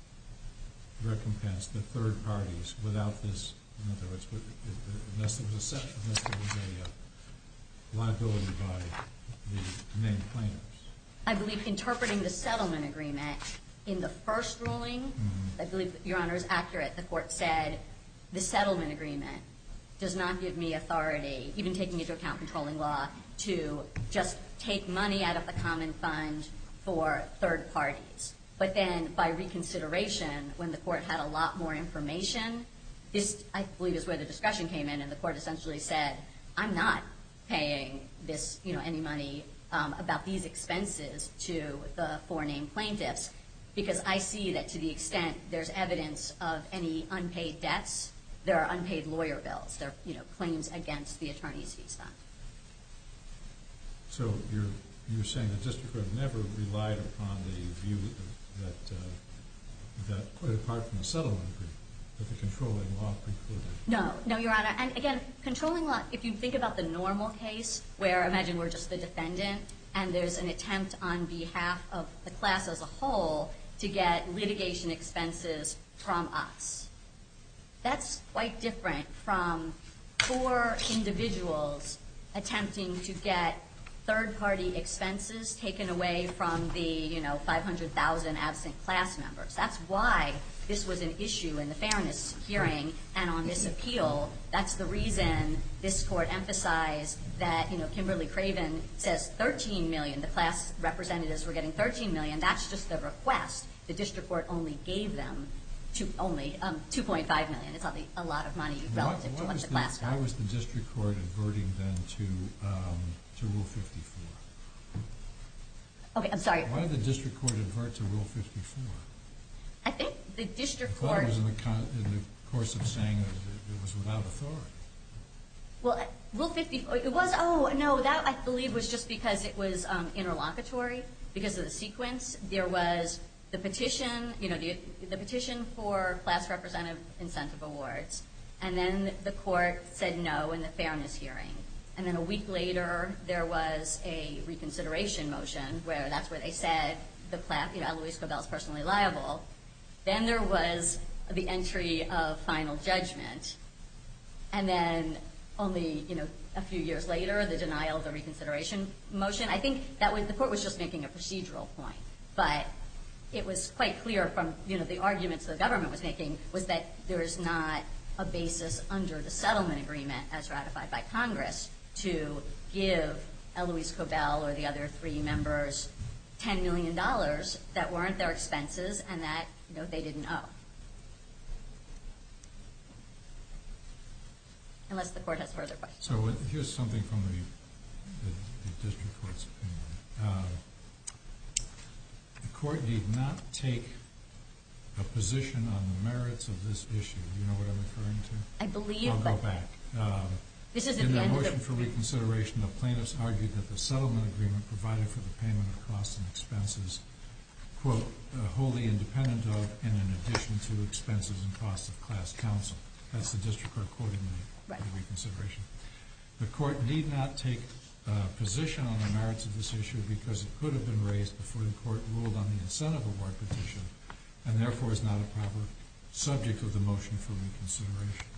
recompense the third parties without this, in other words, unless there was a set, unless there was a uh, liability by the named plaintiffs? I believe interpreting the settlement agreement in the first ruling, mm-hmm. I believe Your Honor is accurate. The court said the settlement agreement does not give me authority, even taking into account controlling law, to just take money out of the common fund for third parties. But then by reconsideration, when the court had a lot more information, this, I believe, is where the discussion came in, and the court essentially said, I'm not paying this, you know, any money um, about these expenses to the four named plaintiffs, because I see that to the extent there's evidence of any unpaid debts, there are unpaid lawyer bills. There are, you know, claims against the attorney's fees fund. So you're you're saying the district court never relied upon the view that uh, that quite apart from the settlement agreement, that the controlling law precluded. No, no, Your Honor. And again, controlling law, if you think about the normal case where, imagine we're just the defendant and there's an attempt on behalf of the class as a whole to get litigation expenses from us. That's quite different from four individuals attempting to get third-party expenses taken away from the, you know, five hundred thousand absent class members. That's why this was an issue in the fairness hearing and on this appeal. That's the reason this court emphasized that, you know, Kimberly Craven says thirteen million dollars. The class representatives were getting thirteen million dollars. That's just the request. The district court only gave them two, only um, two point five million dollars. It's a lot of money relative why, why to what the the, class got. Why was the district court adverting then to um, to Rule fifty-four? Okay, I'm sorry. Why did the district court advert to Rule fifty-four? I think the district I thought court... it was in the, con- in the course of saying that it was without authority. Well, Rule fifty-four, it was, oh, no, that I believe was just because it was um, interlocutory, because of the sequence. There was the petition, you know, the, the petition for class representative incentive awards, and then the court said no in the fairness hearing. And then a week later, there was a reconsideration motion where that's where they said the class, you know, Eloise Cobell is personally liable. Then there was the entry of final judgment. And then only, you know, a few years later, the denial of the reconsideration motion. I think that was, the court was just making a procedural point. But it was quite clear from, you know, the arguments the government was making was that there is not a basis under the settlement agreement as ratified by Congress to give Eloise Cobell or the other three members ten million dollars that weren't their expenses and that, you know, they didn't owe. Unless the court has further questions. So uh, here's something from the, the, the district court's opinion. Uh, the court need not take a position on the merits of this issue. You know what I'm referring to? I believe. I'll go back. Um, This is at in the their end motion of the, for reconsideration, the plaintiffs argued that the settlement agreement provided for the payment of costs and expenses, quote, uh, wholly independent of and in addition to expenses and costs of class counsel. That's the district court quoting the, right. the reconsideration. The court need not take a position on the merits of this issue because it could have been raised before the court ruled on the incentive award petition and therefore is not a proper subject of the motion for reconsideration.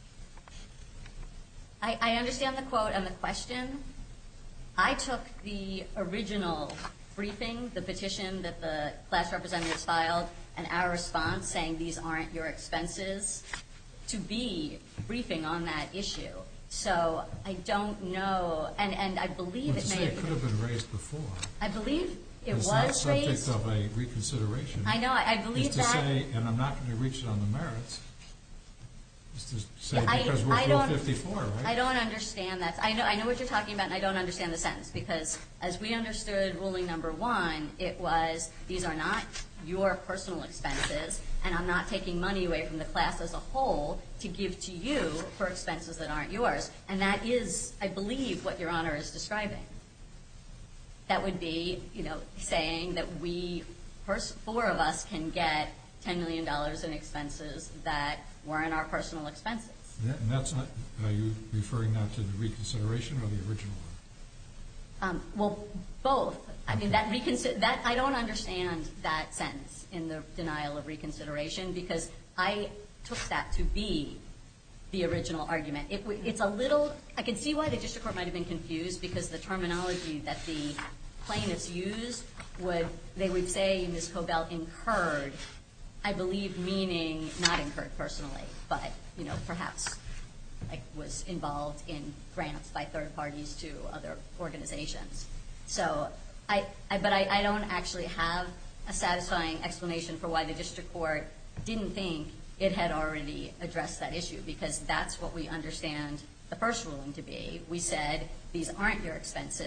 I, I understand the quote and the question. I took the original briefing, the petition that the class representatives filed, and our response saying these aren't your expenses, to be briefing on that issue. So I don't know, and, and I believe well, it to may say have it could have been raised before. I believe it it's was not subject raised. of a reconsideration. I know, I, I believe is to that. say, and I'm not going to reach it on the merits, is to say Yeah, I- because I we're don't- Rule fifty-four, right? I don't understand that. I know, I know what you're talking about, and I don't understand the sentence, because as we understood ruling number one, it was these are not your personal expenses, and I'm not taking money away from the class as a whole to give to you for expenses that aren't yours. And that is, I believe, what Your Honor is describing. That would be, you know, saying that we, four of us, can get ten million dollars in expenses that weren't our personal expenses. That, and that's not, are you referring now to the reconsideration or the original one? Um, well, both. I mean, that reconsider that I don't understand that sentence in the denial of reconsideration because I took that to be the original argument. It, it's a little. I can see why the district court might have been confused because the terminology that the plaintiffs used would they would say Miz Cobell incurred, I believe, meaning not incurred personally, but you know perhaps like was involved in grants by third parties to other organizations. So, I, I but I, I don't actually have a satisfying explanation for why the district court didn't think it had already addressed that issue because that's what we understand the first ruling to be. We said these aren't your expenses.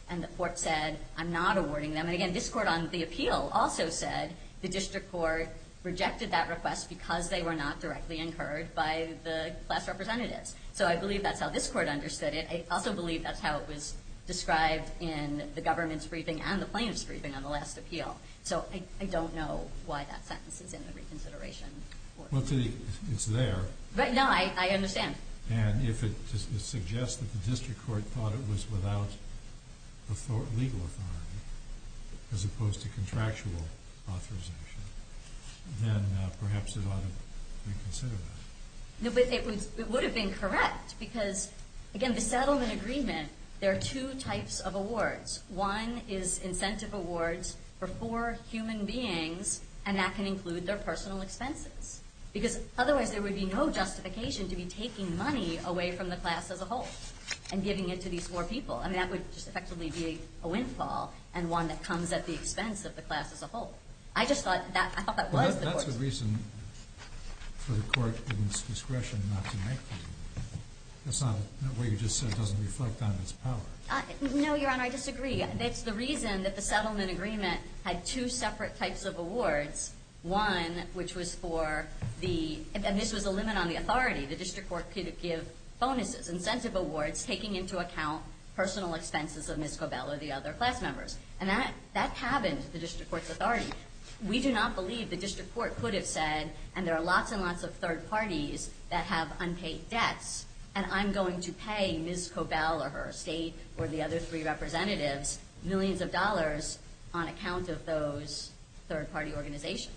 and the court said, I'm not awarding them. And again, this court on the appeal also said the district court rejected that request because they were not directly incurred by the class representatives. So I believe that's how this court understood it. I also believe that's how it was described in the government's briefing and the plaintiff's briefing on the last appeal. So I, I don't know why that sentence is in the reconsideration. Well, to the, it's there. Right, no, I, I understand. And if it, just, it suggests that the district court thought it was without author- legal authority as opposed to contractual authorization, then uh, perhaps it ought to reconsider that. No, but it, was, it would have been correct because, again, the settlement agreement, there are two types of awards. One is incentive awards for four human beings, and that can include their personal expenses. Because otherwise there would be no justification to be taking money away from the class as a whole and giving it to these four people. I mean, that would just effectively be a windfall and one that comes at the expense of the class as a whole. I just thought that, I thought that well, was that, the that's court's. a reason for the court in its discretion not to make the That's not, what you just said doesn't reflect on its power. Uh, no, Your Honor, I disagree. That's the reason that the settlement agreement had two separate types of awards. One, which was for the, and this was a limit on the authority. The district court could give bonuses, incentive awards, taking into account personal expenses of Miz Cobell or the other class members. And that, that cabined the district court's authority. We do not believe the district court could have said, and there are lots and lots of third parties that have unpaid debts, and I'm going to pay Miz Cobell or her estate or the other three representatives millions of dollars on account of those third-party organizations.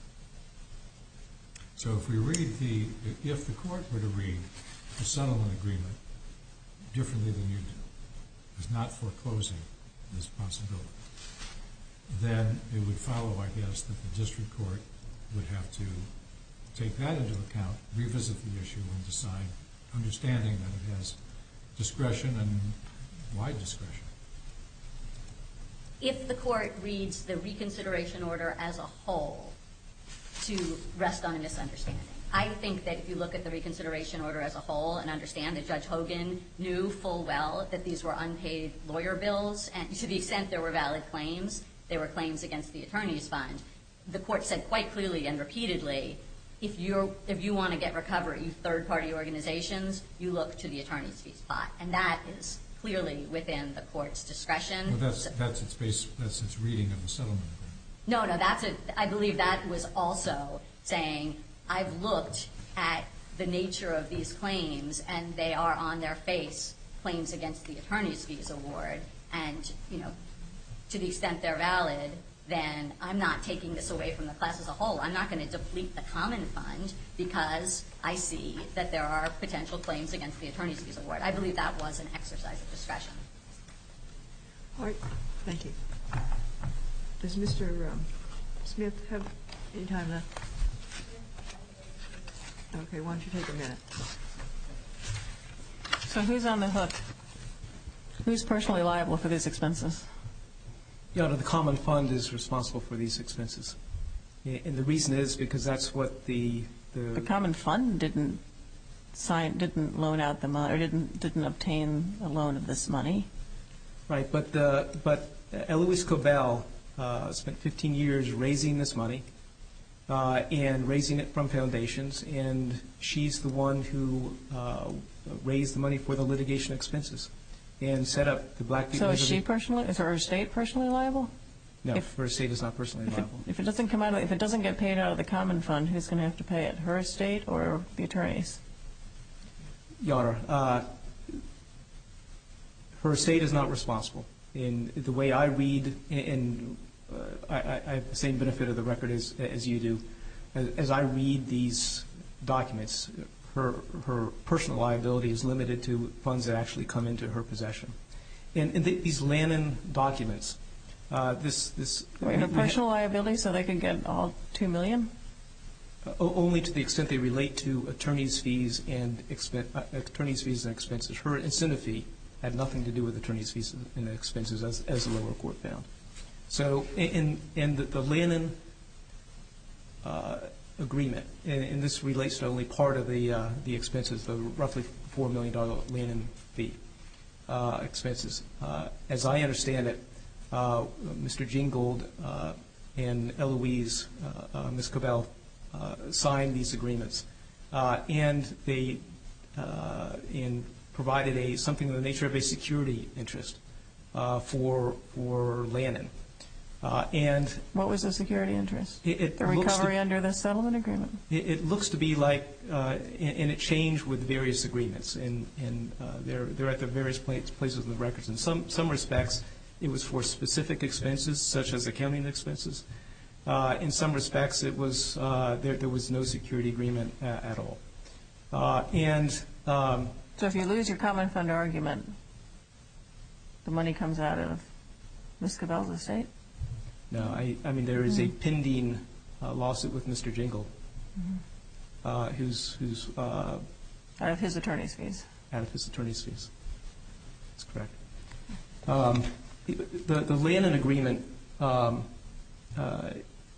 So if we read the, if the court were to read the settlement agreement differently than you do, is not foreclosing this possibility, then it would follow, I guess, that the district court would have to take that into account, revisit the issue, and decide, understanding that it has discretion and wide discretion. If the court reads the reconsideration order as a whole to rest on a misunderstanding, I think that if you look at the reconsideration order as a whole and understand that Judge Hogan knew full well that these were unpaid lawyer bills, and to the extent there were valid claims, they were claims against the attorney's fund, the court said quite clearly and repeatedly, if you're if you want to get recovery, you third-party organizations, you look to the attorney's fees pot, and that is clearly within the court's discretion. Well, that's that's its base. That's its reading of the settlement agreement. No, no, that's it. I believe that was also saying I've looked at the nature of these claims, and they are on their face claims against the attorney's fees award, and you know, to the extent they're valid, then I'm not taking this away from the class as a whole. I'm not going to deplete the common fund because I see that there are potential claims against the attorney's fees award. I believe that was an exercise of discretion. All right. Thank you. Does Mister Um, Smith have any time left? Okay, why don't you take a minute? So who's on the hook? Who's personally liable for these expenses? Your Honor, the common fund is responsible for these expenses. And the reason is because that's what the... The, the common fund didn't sign, didn't loan out the money, or didn't didn't obtain a loan of this money. Right, but the, but Eloise Cobell uh, spent fifteen years raising this money uh, and raising it from foundations, and she's the one who uh, raised the money for the litigation expenses and set up the Blackfeet. So is she personally, is her estate personally liable? No, if, her estate is not personally if liable. It, if it doesn't come out, of, if it doesn't get paid out of the common fund, who's going to have to pay it? Her estate or the attorneys? Your Honor, uh, her estate is not responsible. In the way I read, and uh, I, I have the same benefit of the record as as you do, as, as I read these documents, her her personal liability is limited to funds that actually come into her possession. And, and the, these Lannan documents, uh, this this Wait, her personal liability, so they could get all two million? Uh, only to the extent they relate to attorneys' fees and expen- uh, attorneys' fees and expenses. Her incentive fee had nothing to do with attorneys' fees and expenses, as, as the lower court found. So, in in the, the Lannan uh, agreement, and, and this relates to only part of the uh, the expenses, the roughly four million dollar Lannan fee. uh, expenses. Uh, as I understand it, uh, Mister Gingold uh, and Eloise, uh, uh, Miz Cobell, uh, signed these agreements, uh, and they uh, and provided a something in the nature of a security interest uh, for for Lannon. Uh, and what was the security interest? It, it the recovery to, under the settlement agreement? It, it looks to be like, uh, and, and it changed with various agreements, and, and uh, they're they're at the various places in the records. In some some respects, it was for specific expenses, such as accounting expenses. Uh, in some respects, it was uh, there there was no security agreement uh, at all. Uh, and um, so, if you lose your common fund argument, the money comes out of Miz Cobell's estate? No, I, I mean, there is a pending uh, lawsuit with Mister Jingle, mm-hmm. uh, who's, who's uh, out of his attorney's fees. Out of his attorney's fees. That's correct. Um, the, the Lannon agreement, um, uh,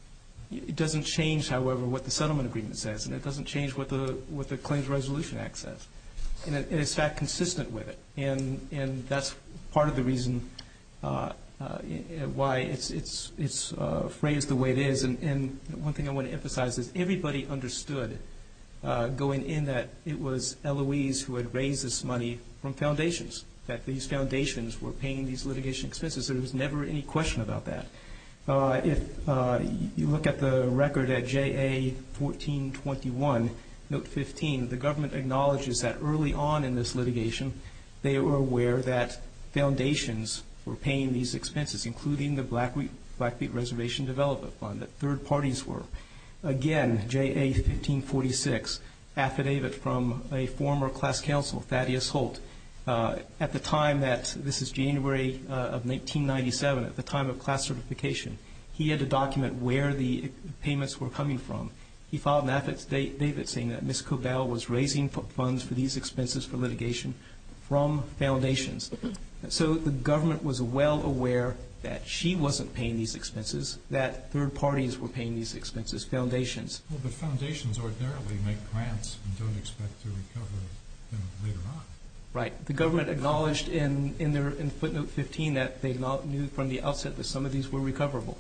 it doesn't change, however, what the settlement agreement says, and it doesn't change what the, what the Claims Resolution Act says. And it, it is, in fact, consistent with it. And, and that's part of the reason uh, Uh, why it's it's it's uh, phrased the way it is. And, and one thing I want to emphasize is everybody understood uh, going in that it was Eloise who had raised this money from foundations, that these foundations were paying these litigation expenses. There was never any question about that. Uh, if uh, you look at the record at J A fourteen twenty-one, note fifteen, the government acknowledges that early on in this litigation, they were aware that foundations were paying these expenses, including the Blackfeet, Blackfeet Reservation Development Fund, that third parties were. Again, J A fifteen forty-six, affidavit from a former class counsel, Thaddeus Holt. Uh, at the time that, this is January uh, of nineteen ninety-seven, at the time of class certification, he had to document where the payments were coming from. He filed an affidavit saying that Miz Cobell was raising funds for these expenses for litigation from foundations. So the government was well aware that she wasn't paying these expenses, that third parties were paying these expenses, foundations. Well, but foundations ordinarily make grants and don't expect to recover them later on. Right. The government acknowledged in, in their in footnote fifteen that they knew from the outset that some of these were recoverable.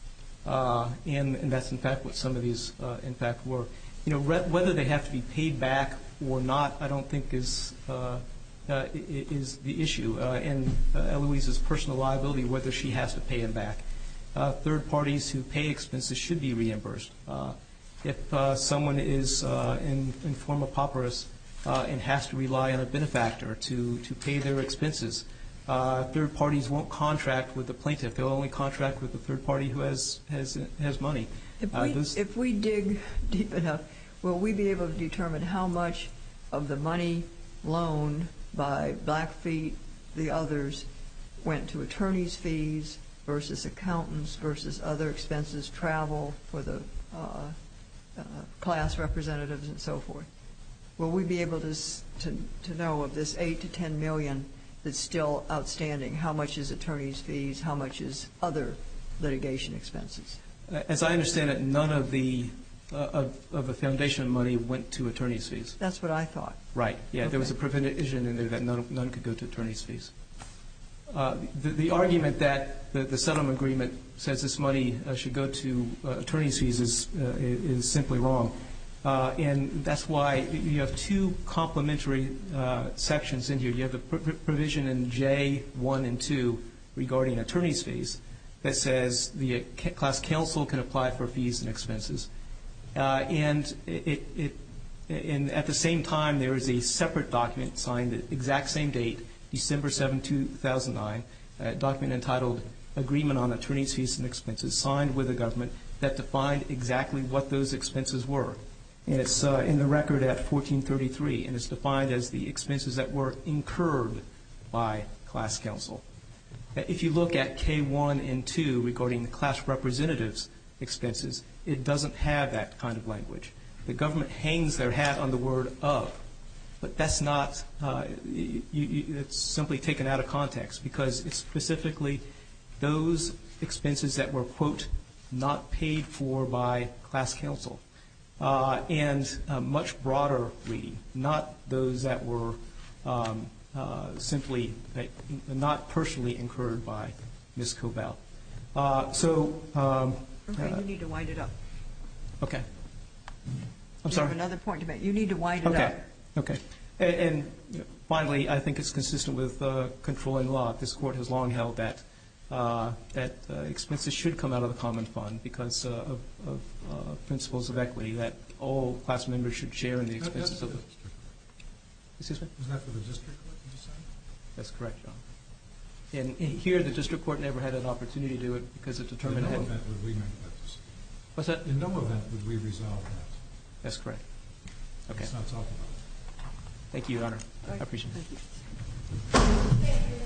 Uh, and, and that's, in fact, what some of these, uh, in fact, were. You know, re- whether they have to be paid back or not, I don't think is... Uh, Uh, is the issue, uh, and uh, Eloise's personal liability, whether she has to pay him back. Uh, third parties who pay expenses should be reimbursed. Uh, if uh, someone is uh, in, in form of pauperous uh, and has to rely on a benefactor to, to pay their expenses, uh, third parties won't contract with the plaintiff. They'll only contract with the third party who has has, has money. If uh, we, those, if we dig deep enough, will we be able to determine how much of the money loaned by Blackfeet, the others, went to attorney's fees versus accountants versus other expenses, travel for the uh, uh, class representatives and so forth? Will we be able to, to to know of this eight to ten million that's still outstanding? How much is attorney's fees? How much is other litigation expenses? As I understand it, none of the Uh, of, of the foundation money went to attorney's fees. That's what I thought. Right. Yeah, okay. There was a provision in there that none, none could go to attorney's fees. Uh, the, the argument that the, the settlement agreement says this money uh, should go to uh, attorney's fees is, uh, is simply wrong. Uh, and that's why you have two complementary uh, sections in here. You have the pr- provision in J one and two regarding attorney's fees that says the class counsel can apply for fees and expenses. Uh, and it, it, and at the same time, there is a separate document signed at the exact same date, December seventh, two thousand nine, a document entitled Agreement on Attorney's Fees and Expenses, signed with the government, that defined exactly what those expenses were. And it's uh, in the record at fourteen thirty-three, and it's defined as the expenses that were incurred by class counsel. If you look at K one and two regarding the class representatives' expenses, it doesn't have that kind of language. The government hangs their hat on the word of, but that's not, uh, you, you, it's simply taken out of context, because it's specifically those expenses that were, quote, not paid for by class counsel, uh, and a much broader reading, not those that were um, uh, simply uh, not personally incurred by Miz Cobell. Uh, so, um, Okay, uh, you need to wind it up. okay. I'm You sorry. have another point to make. You need to wind it Okay. up. Okay. And, and you know, finally, I think it's consistent with uh, controlling law. This court has long held that uh, that uh, expenses should come out of the common fund because uh, of, of uh, principles of equity, that all class members should share in the That- expenses that's of for the. the district court. Excuse me? Isn't that for the district court to decide? That's correct, John. And here, the district court never had an opportunity to do it because it In determined. no it had- event would we make that decision. What's that? In no event would we resolve that. That's correct. Okay. Let's not talk about it. Thank you, Your Honor. I appreciate it. Thank you.